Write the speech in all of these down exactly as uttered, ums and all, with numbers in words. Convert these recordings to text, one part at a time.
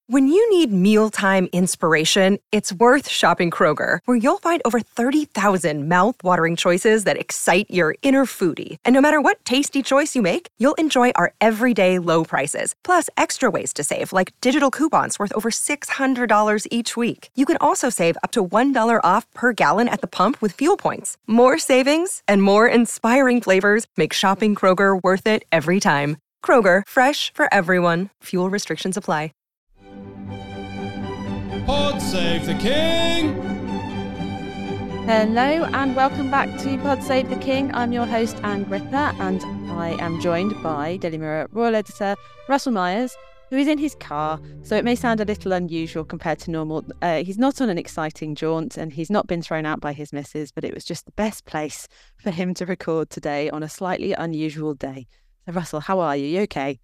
When you need mealtime inspiration, it's worth shopping Kroger, where you'll find over thirty thousand mouth-watering choices that excite your inner foodie. And no matter what tasty choice you make, you'll enjoy our everyday low prices, plus extra ways to save, like digital coupons worth over six hundred dollars each week. You can also save up to one dollar off per gallon at the pump with fuel points. More savings and more inspiring flavors make shopping Kroger worth it every time. Kroger, fresh for everyone. Fuel restrictions apply. Pod Save the King! Hello and welcome back to Pod Save the King. I'm your host, Anne Gripper, and I am joined by Daily Mirror Royal Editor Russell Myers, who is in his car, so it may sound a little unusual compared to normal. Uh, he's not on an exciting jaunt and he's not been thrown out by his missus, but it was just the best place for him to record today on a slightly unusual day. So Russell, how are you? You okay?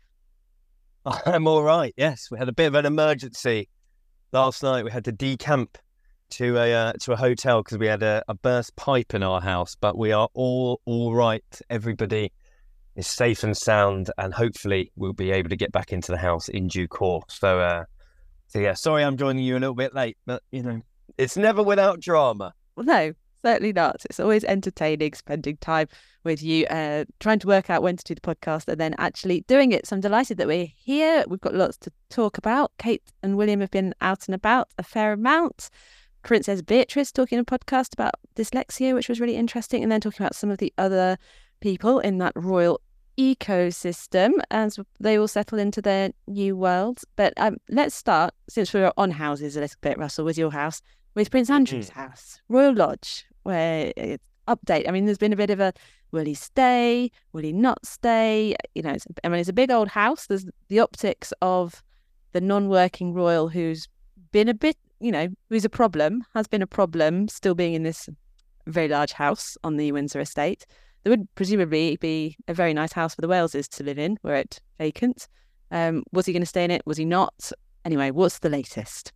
I'm all right, yes. We had a bit of an emergency. Last night we had to decamp to a uh, to a hotel because we had a, a burst pipe in our house, but we are all all right. Everybody is safe and sound, and hopefully we'll be able to get back into the house in due course. So, uh, so yeah, sorry I'm joining you a little bit late, but you know, it's never without drama. Well, no, certainly not. It's always entertaining spending time with you, uh, trying to work out when to do the podcast and then actually doing it. So I'm delighted that we're here. We've got lots to talk about. Kate and William have been out and about a fair amount. Princess Beatrice talking a podcast about dyslexia, which was really interesting, and then talking about some of the other people in that royal ecosystem as they all settle into their new worlds. But um, let's start, since we're on houses a little bit, Russell, with your house, with Prince Andrew's mm-hmm. house, Royal Lodge, where it's update. I mean, there's been a bit of a, will he stay? Will he not stay? You know, it's, I mean, it's a big old house. There's the optics of the non-working royal who's been a bit, you know, who's a problem, has been a problem, still being in this very large house on the Windsor estate. There would presumably be a very nice house for the Waleses to live in were it vacant. Um, was he going to stay in it? Was he not? Anyway, what's the latest?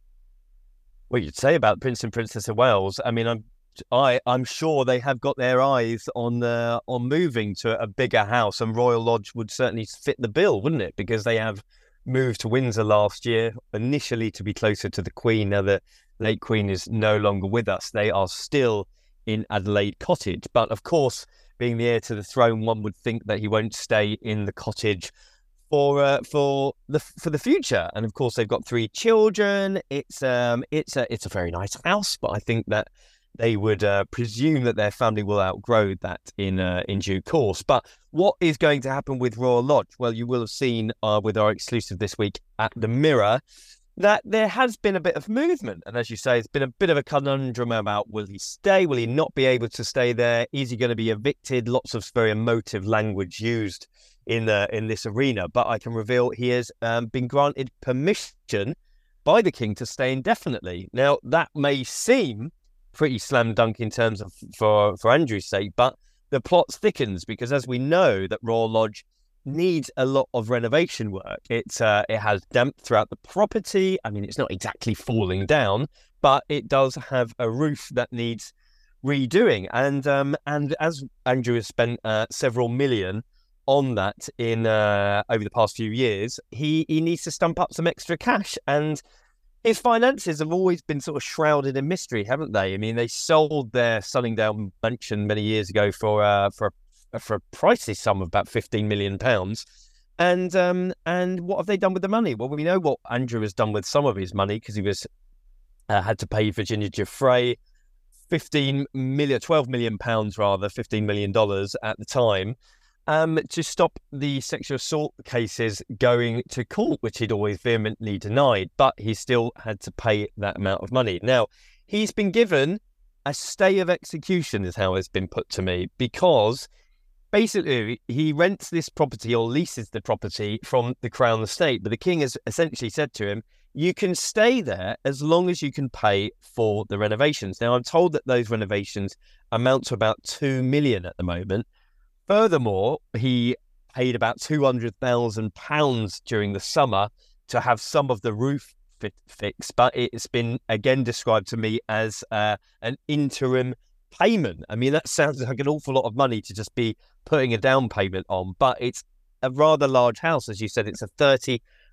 What you'd say about Prince and Princess of Wales, I mean, I'm I, I'm sure they have got their eyes on uh, on moving to a bigger house, and Royal Lodge would certainly fit the bill, wouldn't it? Because they have moved to Windsor last year, initially to be closer to the Queen. Now the late Queen is no longer with us. They are still in Adelaide Cottage. But of course, being the heir to the throne, one would think that he won't stay in the cottage for uh, for the for the future. And of course, they've got three children. It's um it's a it's a very nice house, but I think that they would uh, presume that their family will outgrow that in uh, in due course. But what is going to happen with Royal Lodge? Well, you will have seen uh, with our exclusive this week at the Mirror that there has been a bit of movement. And as you say, it's been a bit of a conundrum about will he stay? Will he not be able to stay there? Is he going to be evicted? Lots of very emotive language used in the, in this arena. But I can reveal he has um, been granted permission by the King to stay indefinitely. Now, that may seem pretty slam dunk in terms of for, for Andrew's sake, but the plot thickens because, as we know, that Royal Lodge needs a lot of renovation work. It's uh, it has damp throughout the property. I mean, it's not exactly falling down, but it does have a roof that needs redoing. And um, and as Andrew has spent uh, several million on that in uh, over the past few years, he he needs to stump up some extra cash. And his finances have always been sort of shrouded in mystery, haven't they? I mean, they sold their Sunningdale mansion many years ago for uh, for a, for a pricey sum of about fifteen million pounds. And um, and what have they done with the money? Well, we know what Andrew has done with some of his money because he was uh, had to pay Virginia Giuffre fifteen million, twelve million pounds rather, fifteen million dollars at the time. Um, to stop the sexual assault cases going to court, which he'd always vehemently denied, but he still had to pay that amount of money. Now, he's been given a stay of execution, is how it's been put to me, because basically he rents this property or leases the property from the Crown Estate, but the King has essentially said to him, you can stay there as long as you can pay for the renovations. Now, I'm told that those renovations amount to about two million at the moment. Furthermore, he paid about two hundred thousand pounds during the summer to have some of the roof fit, fixed, but it's been again described to me as uh, an interim payment. I mean, that sounds like an awful lot of money to just be putting a down payment on, but it's a rather large house. As you said, it's a thirty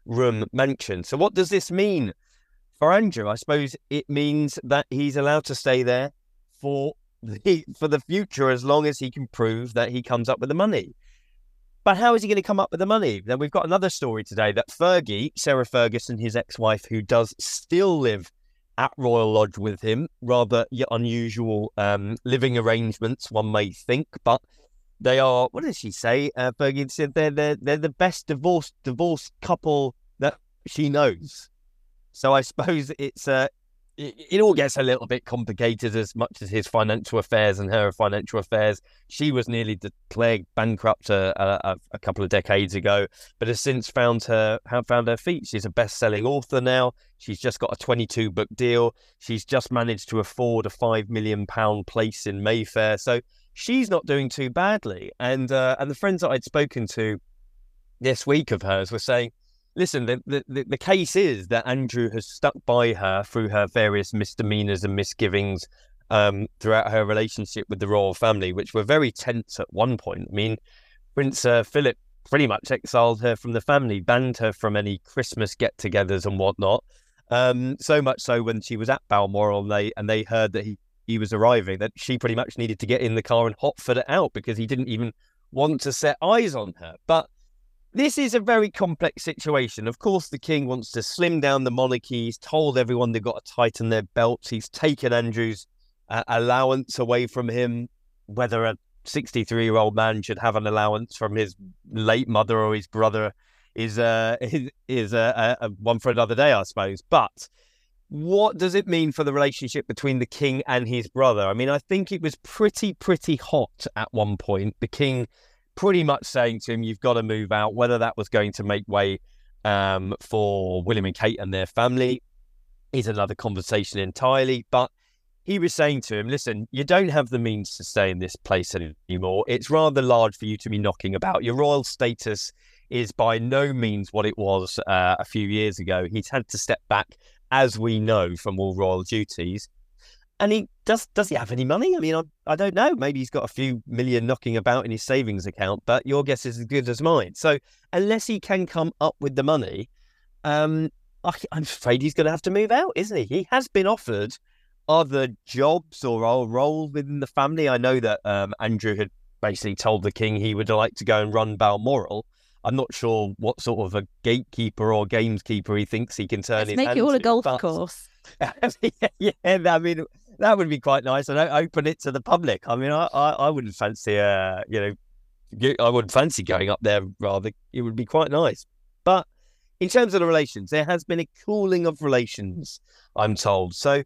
room mansion. So what does this mean for Andrew? I suppose it means that he's allowed to stay there for the, for the future as long as he can prove that he comes up with the money. But how is he going to come up with the money? Then we've got another story today that Fergie, Sarah Ferguson, his ex-wife, who does still live at Royal Lodge with him, rather unusual um, living arrangements, one may think, but they are, what did she say? Uh, Fergie said they're, they're, they're the best divorced, divorced couple that she knows. So I suppose it's uh, it, it all gets a little bit complicated as much as his financial affairs and her financial affairs. She was nearly declared bankrupt a, a, a couple of decades ago, but has since found her have found her feet. She's a best-selling author now. She's just got a twenty-two book deal. She's just managed to afford a five million pound place in Mayfair. So she's not doing too badly. And uh, and the friends that I'd spoken to this week of hers were saying, listen, the, the, the case is that Andrew has stuck by her through her various misdemeanors and misgivings um, throughout her relationship with the royal family, which were very tense at one point. I mean, Prince uh, Philip pretty much exiled her from the family, banned her from any Christmas get-togethers and whatnot. Um, so much so when she was at Balmoral and they, and they heard that he, he was arriving, that she pretty much needed to get in the car and hotfoot it out because he didn't even want to set eyes on her. But this is a very complex situation. Of course, the king wants to slim down the monarchy. He's told everyone they've got to tighten their belts. He's taken Andrew's uh, allowance away from him. Whether a sixty-three-year-old man should have an allowance from his late mother or his brother is uh, is, is uh, a, a one for another day, I suppose. But what does it mean for the relationship between the king and his brother? I mean, I think it was pretty, pretty hot at one point. The king pretty much saying to him, you've got to move out. Whether that was going to make way um, for William and Kate and their family is another conversation entirely. But he was saying to him, listen, you don't have the means to stay in this place anymore. It's rather large for you to be knocking about. Your royal status is by no means what it was uh, a few years ago. He's had to step back, as we know, from all royal duties. And he does does he have any money? I mean, I, I don't know. Maybe he's got a few million knocking about in his savings account, but your guess is as good as mine. So unless he can come up with the money, um, I, I'm afraid he's going to have to move out, isn't he? He has been offered other jobs or roles within the family. I know that um, Andrew had basically told the king he would like to go and run Balmoral. I'm not sure what sort of a gatekeeper or gameskeeper he thinks he can turn Let's his make hand it all a to, golf but... course. yeah, yeah, I mean, that would be quite nice. I don't open it to the public. I mean, I, I, I wouldn't fancy, uh, you know, I wouldn't fancy going up there. Rather, it would be quite nice. But in terms of the relations, there has been a cooling of relations, I'm told. So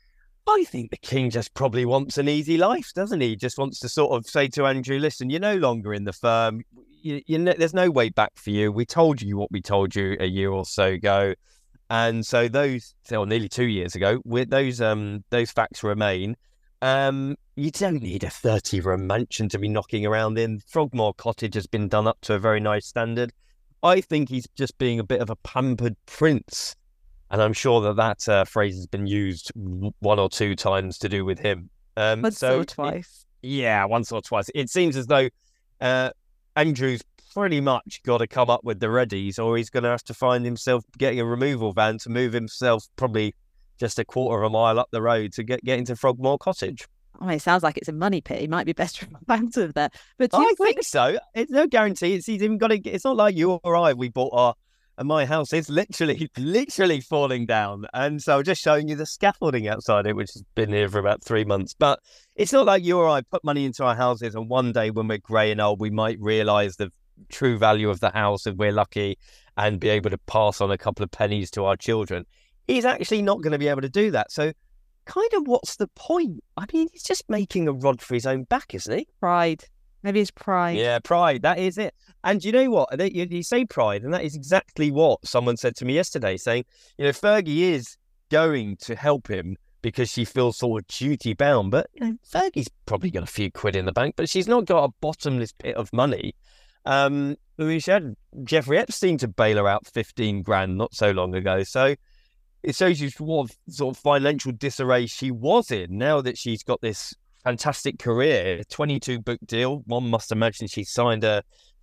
I think the king just probably wants an easy life, doesn't he? Just wants to sort of say to Andrew, listen, you're no longer in the firm. You, you know, there's no way back for you. We told you what we told you a year or so ago. And so those, or nearly two years ago, with those um those facts remain. Um, you don't need a thirty-room mansion to be knocking around in. Frogmore Cottage has been done up to a very nice standard. I think he's just being a bit of a pampered prince. And I'm sure that that uh, phrase has been used one or two times to do with him. Um, Once so or twice. It, yeah, once or twice. It seems as though uh, Andrew's pretty much got to come up with the readies, or he's going to have to find himself getting a removal van to move himself probably just a quarter of a mile up the road to get, get into Frogmore Cottage. Oh, it sounds like it's a money pit. He might be best to move out of there. But do I you think so. It's no guarantee. It's he's even got to. It's not like you or I. We bought our and my house is literally, literally falling down. And so just showing you the scaffolding outside it, which has been here for about three months. But it's not like you or I put money into our houses and one day when we're grey and old, we might realise the true value of the house if we're lucky and be able to pass on a couple of pennies to our children. He's actually not going to be able to do that. So kind of what's the point? I mean, he's just making a rod for his own back, isn't he? Pride. Maybe it's pride. Yeah, pride. That is it. And you know what? You, you say pride, and that is exactly what someone said to me yesterday, saying, you know, Fergie is going to help him because she feels sort of duty bound. But, you know, Fergie's probably got a few quid in the bank, but she's not got a bottomless pit of money. Um, we had Jeffrey Epstein to bail her out fifteen grand not so long ago. So it shows you what sort of financial disarray she was in now that she's got this fantastic career, twenty-two book deal. One must imagine she signed her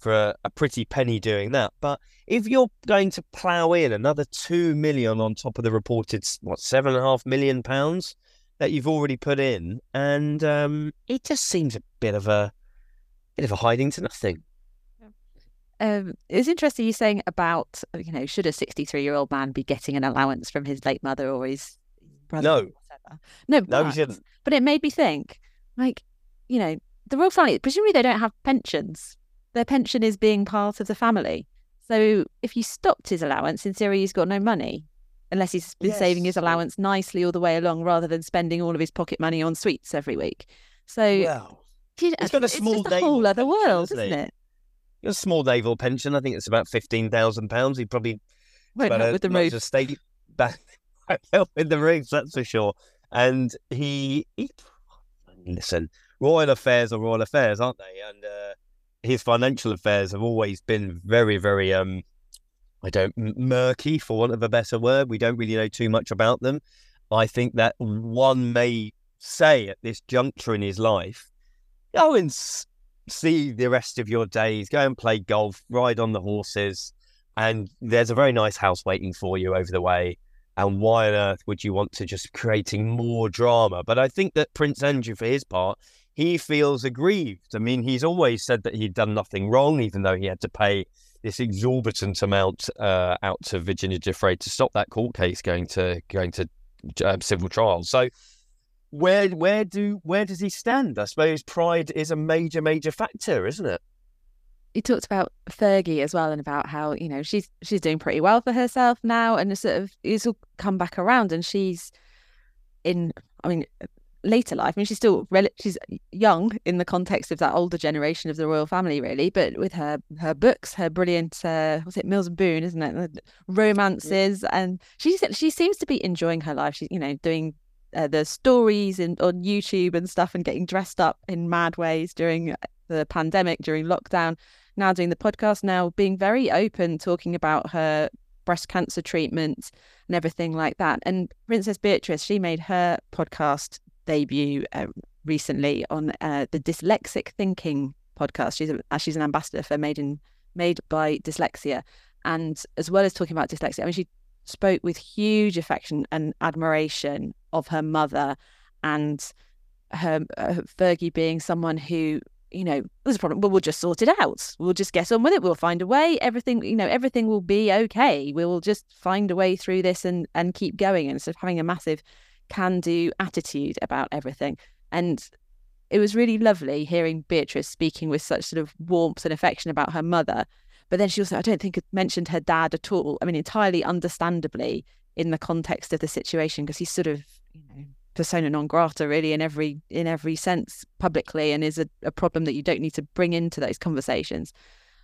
for a, a pretty penny doing that. But if you're going to plough in another two million on top of the reported, what, seven and a half million pounds that you've already put in, and um, it just seems a bit of a bit of a hiding to nothing. Um, it was interesting you saying about, you know, should a sixty-three-year-old man be getting an allowance from his late mother or his brother? No. Or whatever? No, but, No, he shouldn't. But it made me think, like, you know, the royal family, presumably they don't have pensions. Their pension is being part of the family. So if you stopped his allowance, in theory, he's got no money, unless he's been Yes. saving his allowance nicely all the way along rather than spending all of his pocket money on sweets every week. So Well, you know, he's got a it's small just a whole naval other pension, world, hasn't isn't he? it? a small naval pension. I think it's about fifteen thousand pounds. He probably Won't help with the much move. a state back help with the roofs, that's for sure. And he, he, listen, royal affairs are royal affairs, aren't they? And uh, his financial affairs have always been very, very, um, I don't, murky, for want of a better word. We don't really know too much about them. I think that one may say at this juncture in his life, go and s- see the rest of your days, go and play golf, ride on the horses, and there's a very nice house waiting for you over the way. And why on earth would you want to just creating more drama? But I think that Prince Andrew, for his part, he feels aggrieved. I mean, he's always said that he'd done nothing wrong, even though he had to pay this exorbitant amount uh, out to Virginia Giuffre to stop that court case going to going to um, civil trial. So where where do where does he stand? I suppose pride is a major major factor, isn't it? He talked about Fergie as well, and about how, you know, she's she's doing pretty well for herself now, and sort of it's all come back around, and she's in, I mean, later life. I mean, she's still rel- she's young in the context of that older generation of the royal family, really. But with her her books, her brilliant, uh, what's it, Mills and Boon, isn't it? The romances, and she she seems to be enjoying her life. She's, you know, doing uh, the stories in, on YouTube and stuff, and getting dressed up in mad ways during the pandemic, during lockdown. Now doing the podcast, now being very open, talking about her breast cancer treatment and everything like that. And Princess Beatrice, she made her podcast debut uh, recently on uh, the Dyslexic Thinking podcast. She's a, she's an ambassador for Made in Made by Dyslexia, and as well as talking about dyslexia, I mean, she spoke with huge affection and admiration of her mother, and her uh, Fergie being someone who, you know, there's a problem, but we'll just sort it out. We'll just get on with it. We'll find a way. Everything, you know, everything will be okay. We will just find a way through this and and keep going. And sort of having a massive can-do attitude about everything. And it was really lovely hearing Beatrice speaking with such sort of warmth and affection about her mother. But then she also, I don't think, mentioned her dad at all. I mean, entirely understandably in the context of the situation, because he's sort of, you know, persona non grata really in every in every sense publicly, and is a, a problem that you don't need to bring into those conversations.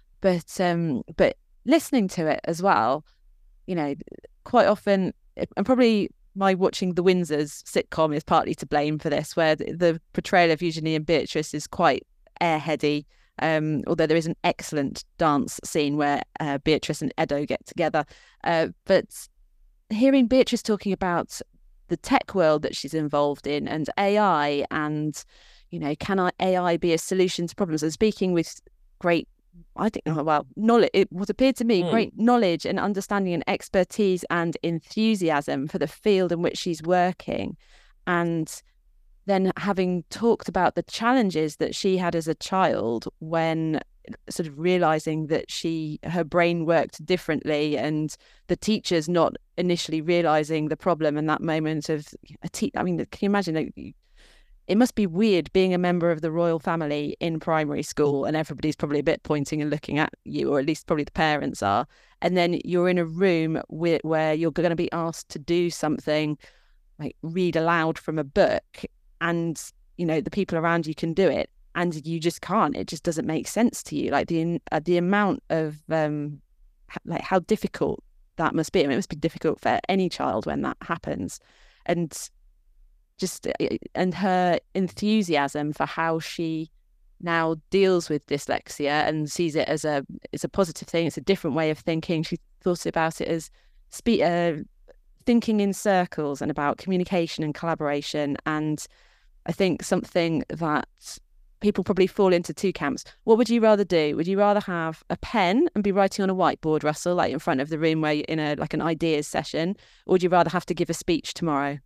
But um but listening to it as well, you know, quite often, and probably my watching the Windsors sitcom is partly to blame for this, where the, the portrayal of Eugenie and Beatrice is quite airheady. Um, although there is an excellent dance scene where uh, Beatrice and Edo get together. Uh, but hearing Beatrice talking about the tech world that she's involved in, and A I, and, you know, can I, A I be a solution to problems? And speaking with great, I think, well, knowledge, it what appeared to me, Mm. great knowledge and understanding and expertise and enthusiasm for the field in which she's working. And then having talked about the challenges that she had as a child, when sort of realizing that she her brain worked differently, and the teachers not initially realizing the problem, and that moment of a te- I mean, can you imagine, like, it must be weird being a member of the royal family in primary school, and everybody's probably a bit pointing and looking at you, or at least probably the parents are, and then you're in a room where, where you're going to be asked to do something like read aloud from a book, and, you know, the people around you can do it, and you just can't. It just doesn't make sense to you. Like the uh, the amount of um, ha- like how difficult that must be. I mean, it must be difficult for any child when that happens, and just and her enthusiasm for how she now deals with dyslexia and sees it as a it's a positive thing. It's a different way of thinking. She thought about it as spe- uh, thinking in circles, and about communication and collaboration. And I think something that people probably fall into two camps. What would you rather do? Would you rather have a pen and be writing on a whiteboard, Russell, like in front of the room where you're in a like an ideas session, or would you rather have to give a speech tomorrow?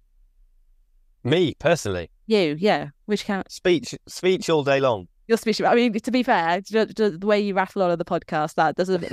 Me personally, You, yeah. Which camp? speech, speech all day long. Your speech. I mean, to be fair, the way you rattle on the podcast, that doesn't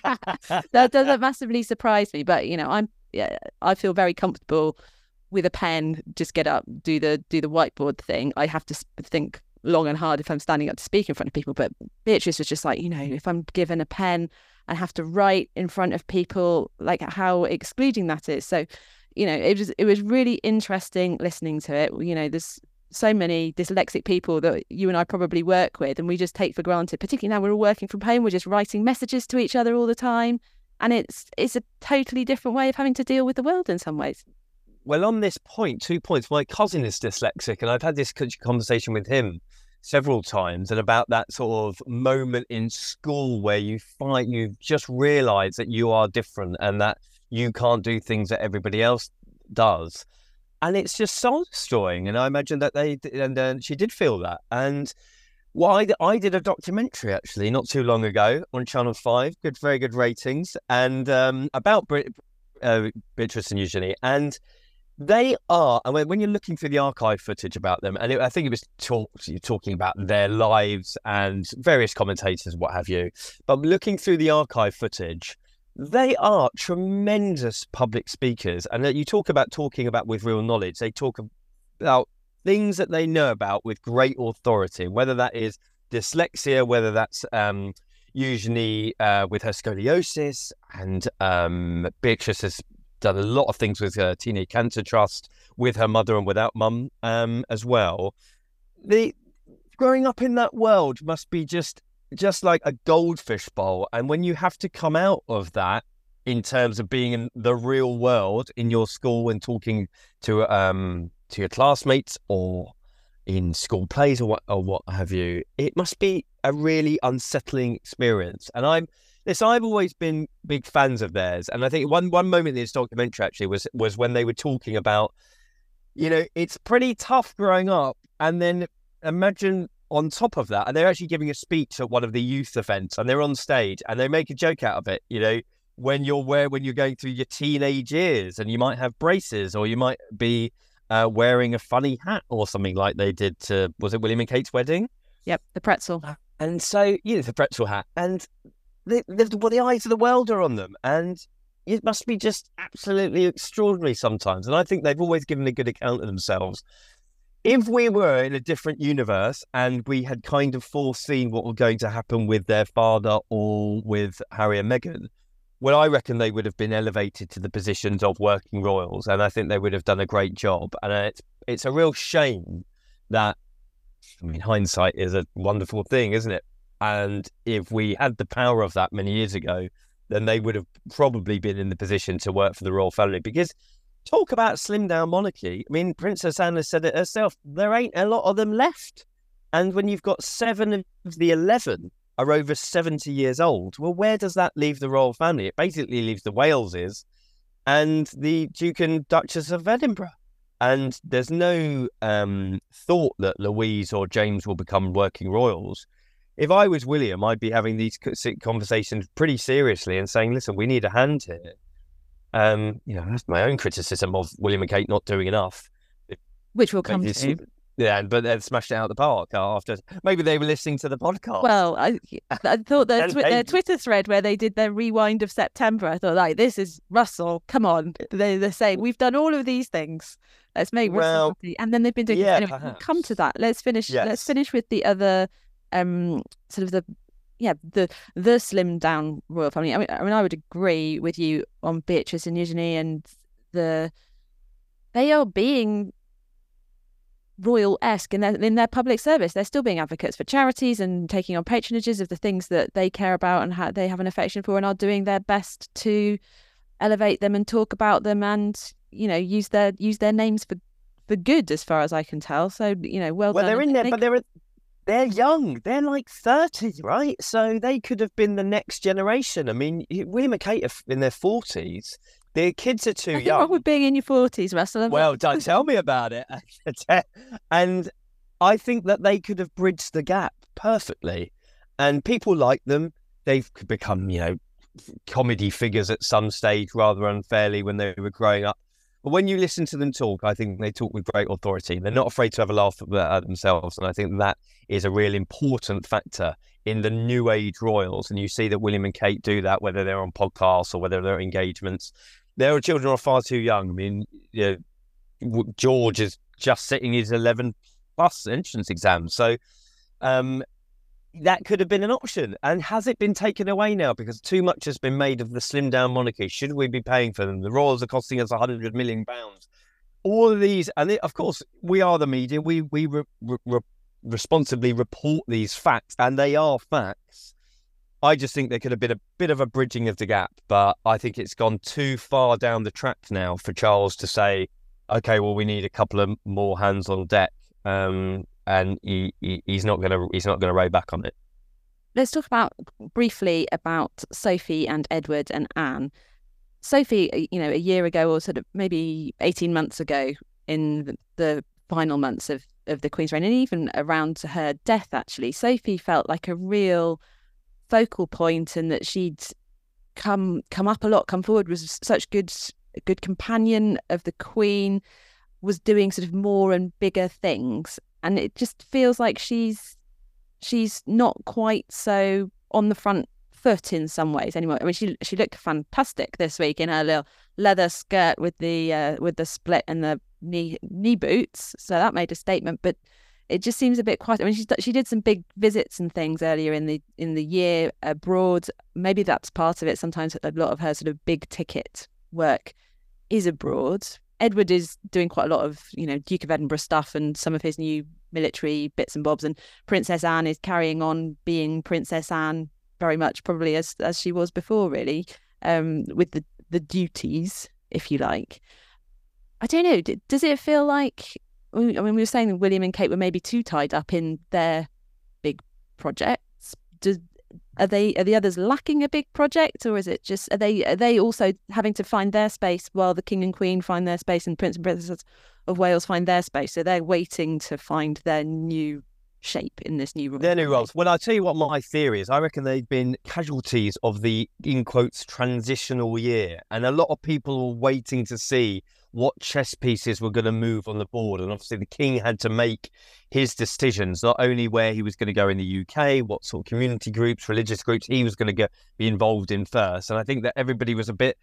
that doesn't massively surprise me. But you know, I'm yeah, I feel very comfortable with a pen. Just get up, do the do the whiteboard thing. I have to think long and hard if I'm standing up to speak in front of people. But Beatrice was just like, you know, if I'm given a pen and have to write in front of people, like how excluding that is. So, you know, it was it was really interesting listening to it. You know, there's so many dyslexic people that you and I probably work with, and we just take for granted, particularly now we're all working from home, we're just writing messages to each other all the time. And it's it's a totally different way of having to deal with the world in some ways. Well, on this point, two points. My cousin is dyslexic, and I've had this conversation with him several times, and about that sort of moment in school where you find you just realise that you are different and that you can't do things that everybody else does. And it's just soul destroying. And I imagine that they, and uh, she did feel that. And well, I, I did a documentary actually not too long ago on Channel five, good, very good ratings, and um, about Brit, uh, Beatrice and Eugenie. And they are, and when, when you're looking through the archive footage about them, and it, I think it was talk, you're talking about their lives and various commentators, what have you, but looking through the archive footage, they are tremendous public speakers. And you talk about talking about with real knowledge. They talk about things that they know about with great authority, whether that is dyslexia, whether that's um, usually uh, with her scoliosis. And um, Beatrice has done a lot of things with her Teenage Cancer Trust, with her mother and without mum um, as well. The growing up in that world must be just just like a goldfish bowl. And when you have to come out of that in terms of being in the real world in your school and talking to um to your classmates or in school plays or what or what have you, it must be a really unsettling experience. And I'm this I've always been big fans of theirs. And I think one one moment in this documentary actually was was when they were talking about, you know, it's pretty tough growing up, and then imagine on top of that, and they're actually giving a speech at one of the youth events, and they're on stage, and they make a joke out of it. You know, when you're where when you're going through your teenage years, and you might have braces, or you might be uh, wearing a funny hat or something like they did to, was it William and Kate's wedding? Yep, the pretzel. And so, yeah, the pretzel hat, and the the, well, the eyes of the world are on them, and it must be just absolutely extraordinary sometimes. And I think they've always given a good account of themselves. If we were in a different universe and we had kind of foreseen what was going to happen with their father or with Harry and Meghan, well, I reckon they would have been elevated to the positions of working royals, and I think they would have done a great job. And it's it's a real shame that, I mean, hindsight is a wonderful thing, isn't it? And if we had the power of that many years ago, then they would have probably been in the position to work for the royal family. Because talk about slimmed down monarchy. I mean, Princess Anne said it herself. There ain't a lot of them left. And when you've got seven of the eleven are over seventy years old, well, where does that leave the royal family? It basically leaves the Waleses and the Duke and Duchess of Edinburgh. And there's no um, thought that Louise or James will become working royals. If I was William, I'd be having these conversations pretty seriously and saying, listen, we need a hand here. Um, you know, that's my own criticism of William and Kate not doing enough. Which we'll come it's, to. Yeah, but they've smashed it out of the park after. Maybe they were listening to the podcast. Well, I I thought their, twi- their Twitter thread where they did their rewind of September, I thought, like, this is Russell, come on. They, they're saying, we've done all of these things. Let's make Russell well, happy. And then they've been doing yeah, anyway, we'll come to that. Let's finish yes. Let's finish with the other um sort of the yeah, the the slimmed down royal family. I mean, I mean, I would agree with you on Beatrice and Eugenie, and the they are being royal-esque in their in their public service. They're still being advocates for charities and taking on patronages of the things that they care about and how they have an affection for, and are doing their best to elevate them and talk about them, and you know, use their use their names for for good, as far as I can tell. So you know, well, well, done. they're in there, they... but they're. They're young. They're like thirty, right? So they could have been the next generation. I mean, William and Kate are in their forties. Their kids are too Nothing young. wrong with being in your forties, Russell. Well, don't tell me about it. And I think that they could have bridged the gap perfectly. And people like them. They've become, you know, comedy figures at some stage rather unfairly when they were growing up. But when you listen to them talk, I think they talk with great authority. They're not afraid to have a laugh at themselves. And I think that is a real important factor in the new age royals. And you see that William and Kate do that, whether they're on podcasts or whether they're engagements. Their children are far too young. I mean, you know, George is just sitting his eleven plus entrance exam. So um, that could have been an option. And has it been taken away now? Because too much has been made of the slim down monarchy. Should we be paying for them? The royals are costing us one hundred million pounds. All of these, and it, of course, we are the media. We, we re, re, responsibly report these facts, and they are facts. I just think there could have been a bit of a bridging of the gap, but I think it's gone too far down the track now for Charles to say, okay, well, we need a couple of more hands on deck, um, and he, he, he's not going to he's not going to row back on it. Let's talk about briefly about Sophie and Edward and Anne. Sophie, you know, a year ago or sort of maybe eighteen months ago, in the final months of, of the Queen's reign, and even around her death, actually, Sophie felt like a real focal point, and that she'd come come up a lot, come forward, was such good good companion of the Queen, was doing sort of more and bigger things, and it just feels like she's she's not quite so on the front foot in some ways anymore. I mean, she she looked fantastic this week in her little leather skirt with the uh, with the split and the knee knee boots, so that made a statement. But it just seems a bit quiet. I mean, she she did some big visits and things earlier in the in the year abroad. Maybe that's part of it. Sometimes a lot of her sort of big ticket work is abroad. Edward is doing quite a lot of, you know, Duke of Edinburgh stuff and some of his new military bits and bobs. And Princess Anne is carrying on being Princess Anne very much, probably as as she was before, really, um, with the the duties, if you like. I don't know. Does it feel like? I mean, we were saying that William and Kate were maybe too tied up in their big projects. Do, are they? Are the others lacking a big project, or is it just are they? Are they also having to find their space while the King and Queen find their space and Prince and Princess of Wales find their space? So they're waiting to find their new shape in this new role. Their new roles. Well, I'll tell you what my theory is. I reckon they've been casualties of the, in quotes, transitional year, and a lot of people were waiting to see what chess pieces were going to move on the board. And obviously the King had to make his decisions, not only where he was going to go in the U K, what sort of community groups, religious groups he was going to get, be involved in first. And I think that everybody was a bit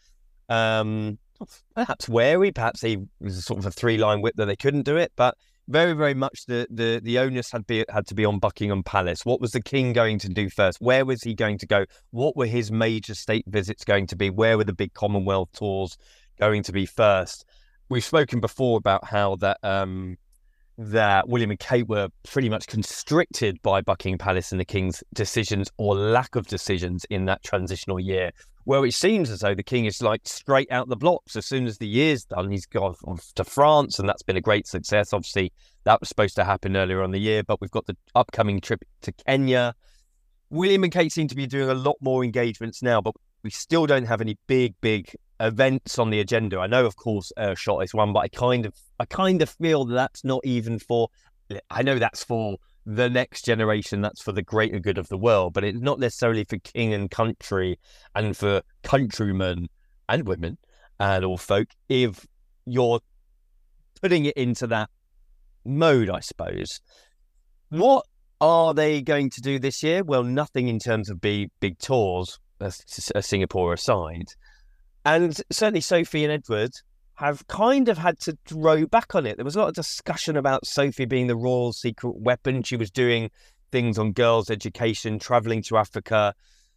um, perhaps wary, perhaps he was sort of a three-line whip that they couldn't do it, but very, very much the the, the onus had, be, had to be on Buckingham Palace. What was the King going to do first? Where was he going to go? What were his major state visits going to be? Where were the big Commonwealth tours going to be first? We've spoken before about how that um, that William and Kate were pretty much constricted by Buckingham Palace and the King's decisions or lack of decisions in that transitional year. Well, it seems as though the King is like straight out the blocks. As soon as the year's done, he's gone off to France, and that's been a great success. Obviously, that was supposed to happen earlier on the year, but we've got the upcoming trip to Kenya. William and Kate seem to be doing a lot more engagements now, but we still don't have any big, big events on the agenda. I know, of course, Earthshot is one, but I kind of, I kind of feel that that's not even for. I know that's for the next generation. That's for the greater good of the world, but it's not necessarily for king and country and for countrymen and women and all folk. If you're putting it into that mode, I suppose. What are they going to do this year? Well, nothing in terms of big, big tours, uh, Singapore aside. And certainly Sophie and Edward have kind of had to row back on it. There was a lot of discussion about Sophie being the royal secret weapon. She was doing things on girls' education, travelling to Africa,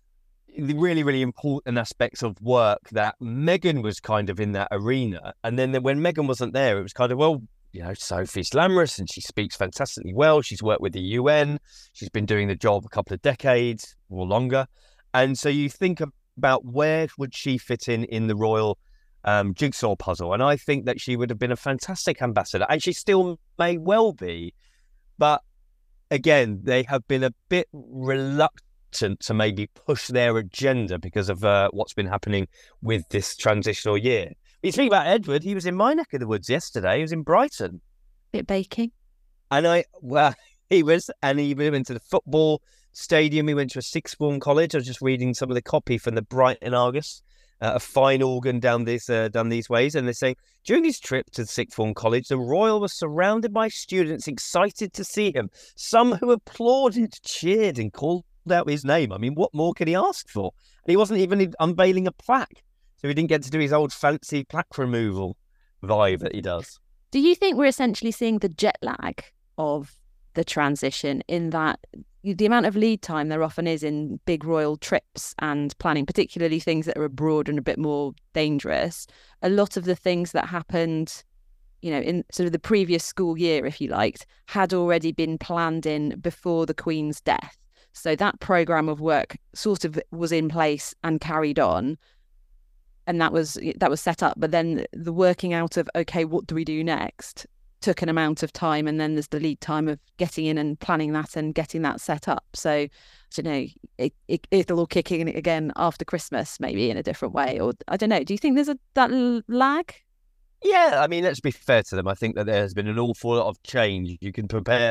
the really, really important aspects of work that Meghan was kind of in that arena. And then when Meghan wasn't there, it was kind of, well, you know, Sophie's glamorous and she speaks fantastically well. She's worked with the U N. She's been doing the job a couple of decades or longer. And so you think of about where would she fit in in the royal um, jigsaw puzzle. And I think that she would have been a fantastic ambassador. And she still may well be. But again, they have been a bit reluctant to maybe push their agenda because of uh, what's been happening with this transitional year. You speak about Edward, he was in my neck of the woods yesterday. He was in Brighton. Bit baking. And I, well, he was, and he went to the football stadium. He went to a sixth form college. I was just reading some of the copy from the Brighton Argus, uh, a fine organ down this uh, down these ways. And they're saying during his trip to the sixth form college, the Royal was surrounded by students excited to see him. Some who applauded, cheered, and called out his name. I mean, what more could he ask for? And he wasn't even unveiling a plaque, so he didn't get to do his old fancy plaque removal vibe that he does. Do you think we're essentially seeing the jet lag of the transition, in that the amount of lead time there often is in big royal trips and planning, particularly things that are abroad and a bit more dangerous? A lot of the things that happened, you know, in sort of the previous school year, if you liked, had already been planned in before the Queen's death. So that programme of work sort of was in place and carried on. And that was that was set up. But then the working out of, OK, what do we do next, took an amount of time. And then there's the lead time of getting in and planning that and getting that set up. So, I don't know, it, it, it'll all kick in again after Christmas, maybe in a different way. Or I don't know. Do you think there's a that lag? Yeah, I mean, let's be fair to them. I think that there has been an awful lot of change. You can prepare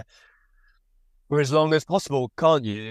for as long as possible, can't you?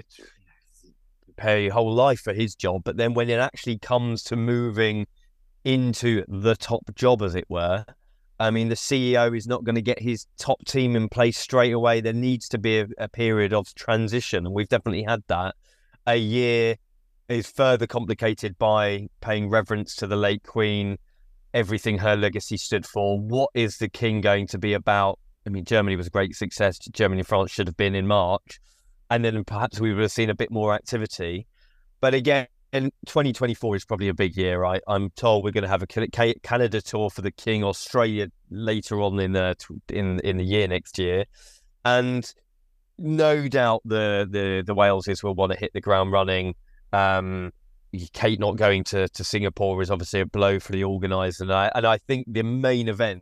Prepare your whole life for his job. But then when it actually comes to moving into the top job, as it were, I mean, the C E O is not going to get his top team in place straight away. There needs to be a, a period of transition, and we've definitely had that. A year is further complicated by paying reverence to the late Queen, everything her legacy stood for. What is the King going to be about? I mean, Germany was a great success. Germany and France should have been in March, and then perhaps we would have seen a bit more activity. But again, and twenty twenty-four is probably a big year, right? I'm told we're going to have a Canada tour for the King, Australia later on in the in in the year next year, and no doubt the the the Waleses will want to hit the ground running. Um, Kate not going to to Singapore is obviously a blow for the organisers, and I and I think the main event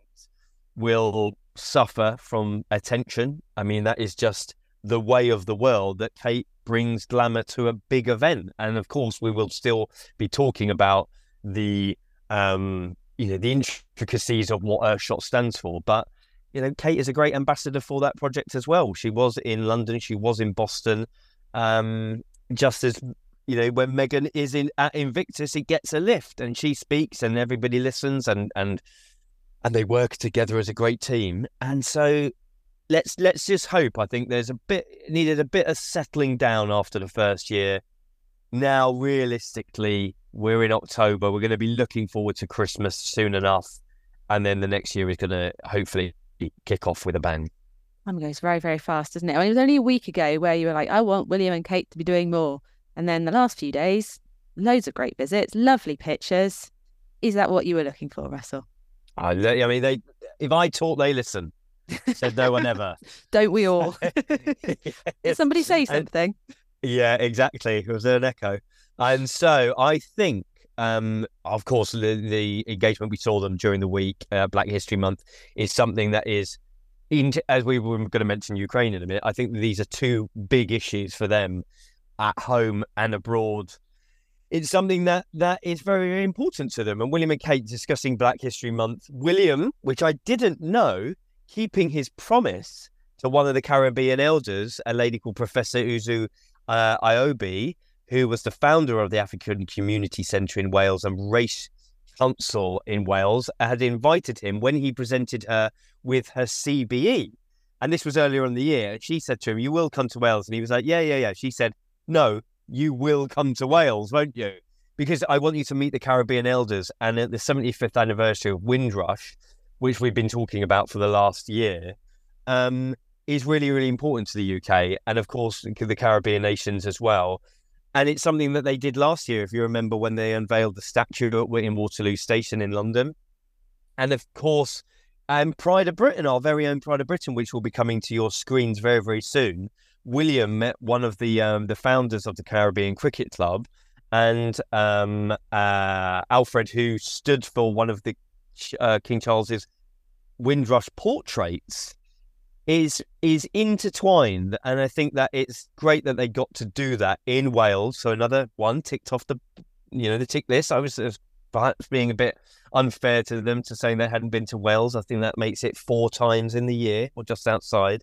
will suffer from attention. I mean, that is just the way of the world, that Kate brings glamour to a big event. And of course, we will still be talking about the, um, you know, the intricacies of what Earthshot stands for. But, you know, Kate is a great ambassador for that project as well. She was in London, she was in Boston. Um, just as, you know, when Meghan is in at Invictus, it gets a lift and she speaks and everybody listens and and and they work together as a great team. And so Let's let's just hope. I think there's a bit needed a bit of settling down after the first year. Now, realistically, we're in October. We're going to be looking forward to Christmas soon enough, and then the next year is going to hopefully kick off with a bang. Time goes very, very fast, doesn't it? I mean, it was only a week ago where you were like, "I want William and Kate to be doing more," and then the last few days, loads of great visits, lovely pictures. Is that what you were looking for, Russell? I, I mean, they. If I talk, they listen. Said no one ever. Don't we all? Did somebody say something? And, yeah, exactly. It was an echo. And so I think, um, of course, the, the engagement we saw them during the week, uh, Black History Month, is something that is, in, as we were going to mention Ukraine in a minute, I think these are two big issues for them at home and abroad. It's something that, that is very, very important to them. And William and Kate discussing Black History Month. William, which I didn't know, keeping his promise to one of the Caribbean elders, a lady called Professor Uzu uh, Iobi, who was the founder of the African Community Centre in Wales and Race Council in Wales, had invited him when he presented her with her C B E. And this was earlier in the year. She said to him, "You will come to Wales." And he was like, yeah, yeah, yeah. She said, "No, you will come to Wales, won't you? Because I want you to meet the Caribbean elders." And at the seventy-fifth anniversary of Windrush, which we've been talking about for the last year, um, is really, really important to the U K and, of course, the Caribbean nations as well. And it's something that they did last year, if you remember, when they unveiled the statue in Waterloo Station in London. And, of course, um, Pride of Britain, our very own Pride of Britain, which will be coming to your screens very, very soon. William met one of the um, the founders of the Caribbean Cricket Club, and um, uh, Alfred, who stood for one of the Uh, King Charles's Windrush portraits, is is intertwined, and I think that it's great that they got to do that in Wales. So another one ticked off the, you know, the tick list. I was, was perhaps being a bit unfair to them to saying they hadn't been to Wales. I think that makes it four times in the year or just outside.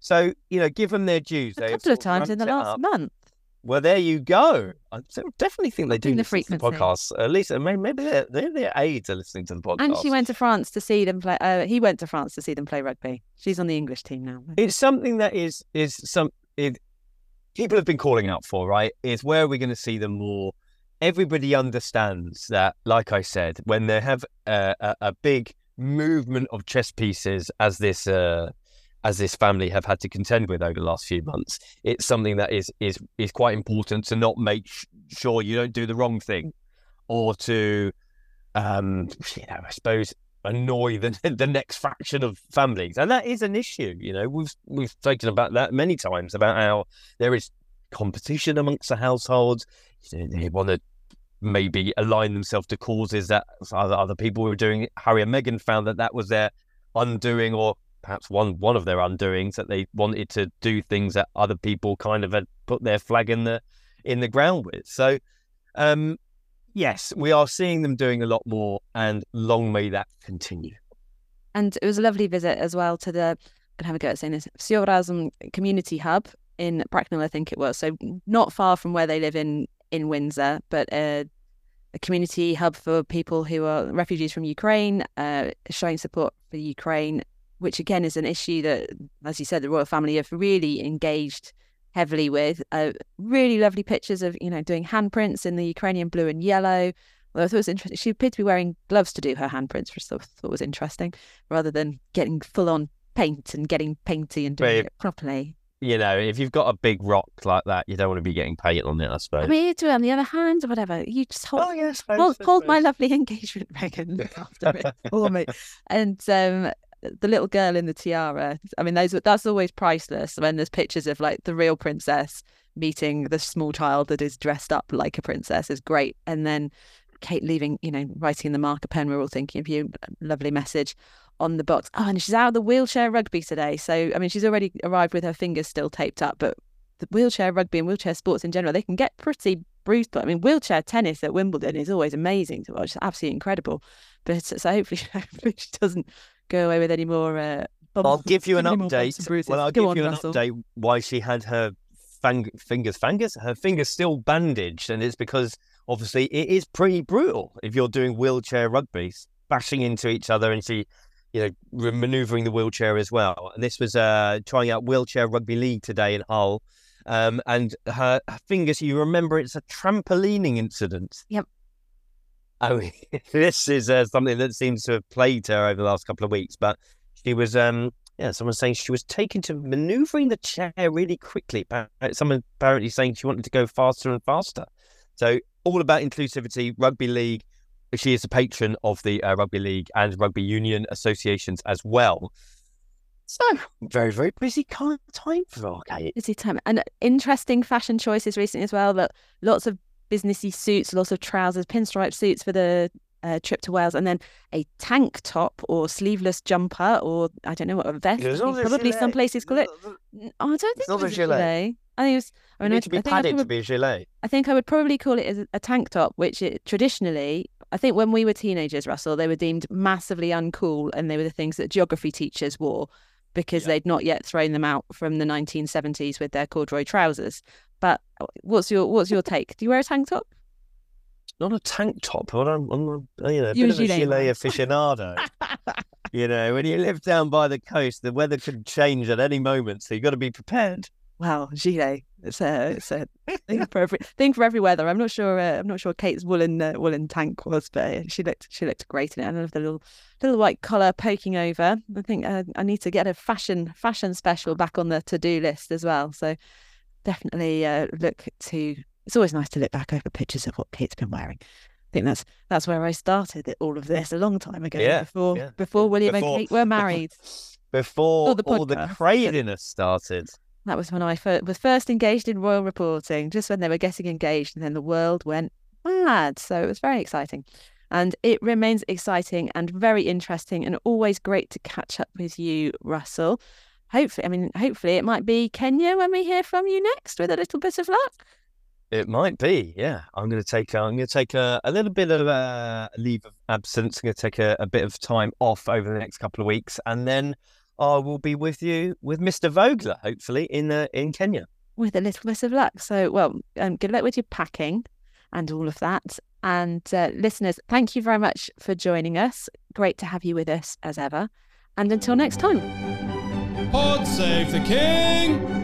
So, you know, give them their dues. A They have couple of sort times in the ramped it last up. month. Well, there you go. I definitely think they do the listen to the frequency. podcast. At least maybe, maybe their, maybe their aides are listening to the podcast. And she went to France to see them play. Uh, he went to France to see them play rugby. She's on the English team now. It's something that is is some it, people have been calling out for, right? Is where are we going to see them more? Everybody understands that, like I said, when they have a, a, a big movement of chess pieces, as this uh, as this family have had to contend with over the last few months, it's something that is is is quite important to not make sh- sure you don't do the wrong thing, or to, um, you know, I suppose, annoy the the next fraction of families, and that is an issue. You know, we've we've spoken about that many times about how there is competition amongst the households. You know, they want to maybe align themselves to causes that other other people were doing. Harry and Meghan found that that was their undoing, or perhaps one one of their undoings, that they wanted to do things that other people kind of had put their flag in the in the ground with. So, um, yes, we are seeing them doing a lot more, and long may that continue. And it was a lovely visit as well to the, I'm gonna have a go at saying this, Vseobrazm Community Hub in Bracknell, I think it was. So not far from where they live in in Windsor, but a, a community hub for people who are refugees from Ukraine, uh, showing support for Ukraine, which again is an issue that, as you said, the royal family have really engaged heavily with. Uh, really lovely pictures of, you know, doing handprints in the Ukrainian blue and yellow. Well, I thought it was interesting. She appeared to be wearing gloves to do her handprints, which I thought was interesting, rather than getting full on paint and getting painty and doing Babe. it properly. You know, if you've got a big rock like that, you don't want to be getting paint on it, I suppose. I mean, you do it on the other hand or whatever. You just hold, Oh, yes, I hold, suppose. hold my lovely engagement ring and look after it for me. And um, the little girl in the tiara, I mean, those that's always priceless when there's pictures of like the real princess meeting the small child that is dressed up like a princess is great. And then Kate leaving, you know, writing in the marker pen, we're all thinking of you, lovely message on the box. Oh, and she's out of the wheelchair rugby today. So, I mean, she's already arrived with her fingers still taped up, but the wheelchair rugby and wheelchair sports in general, they can get pretty brutal. I mean, wheelchair tennis at Wimbledon is always amazing to watch. It's absolutely incredible. But so hopefully, hopefully she doesn't go away with any more. Uh, bumps, I'll give you an any more bumps and update. bruises. Well, I'll Go give on, you an Russell. update why she had her fang- fingers, fingers, her fingers still bandaged, and it's because obviously it is pretty brutal if you're doing wheelchair rugby, bashing into each other, and she, you know, re- manoeuvring the wheelchair as well. And this was uh, trying out wheelchair rugby league today in Hull, um, and her, her fingers. You remember, it's a trampolining incident. Yep. I mean, this is uh, something that seems to have plagued her over the last couple of weeks. But she was, um, yeah, someone saying she was taken to manoeuvring the chair really quickly. Someone apparently saying she wanted to go faster and faster. So all about inclusivity, rugby league. She is a patron of the uh, rugby league and rugby union associations as well. So very, very busy kind of time for Kate. Busy time. And interesting fashion choices recently as well. That lots of businessy suits, lots of trousers, pinstripe suits for the uh, trip to Wales, and then a tank top or sleeveless jumper, or I don't know what, a vest. It's not a Probably gilet. some places call it. Oh, I don't think It's not it a was gilet. I think it was. I You mean, I, need to be I think I padded to probably- be a gilet. I think I would probably call it as a tank top, which it, traditionally, I think when we were teenagers, Russell, they were deemed massively uncool, and they were the things that geography teachers wore because Yeah. they'd not yet thrown them out from the nineteen seventies with their corduroy trousers. But what's your what's your take? Do you wear a tank top? Not a tank top, but I'm, I'm a, you know, a You're bit a of a gilet gilet man. aficionado. You know, when you live down by the coast, the weather could change at any moment, so you've got to be prepared. Well, gilet. It's a it's a thing for every thing for every weather. I'm not sure. Uh, I'm not sure Kate's woolen uh, woolen tank was, but she looked she looked great in it. I love the little little white collar poking over. I think uh, I need to get a fashion fashion special back on the to do list as well. So definitely uh, look to. It's always nice to look back over pictures of what Kate's been wearing. I think that's that's where I started it, all of this a long time ago. Yeah, before yeah, before yeah. William Before- and Kate were married. Before Or the all the podcast. craziness started. That was when I fir- was first engaged in royal reporting, just when they were getting engaged, and then the world went mad. So it was very exciting. And it remains exciting and very interesting, and always great to catch up with you, Russell. Hopefully, I mean, hopefully it might be Kenya when we hear from you next, with a little bit of luck. It might be, yeah. I'm going to take, uh, I'm going to take a, a little bit of uh, a leave of absence. I'm going to take a, a bit of time off over the next couple of weeks, and then I will be with you with Mister Vogler, hopefully, in uh, in Kenya. With a little bit of luck. So, well, um, good luck with your packing and all of that. And uh, listeners, thank you very much for joining us. Great to have you with us as ever. And until next time. Pod save the king!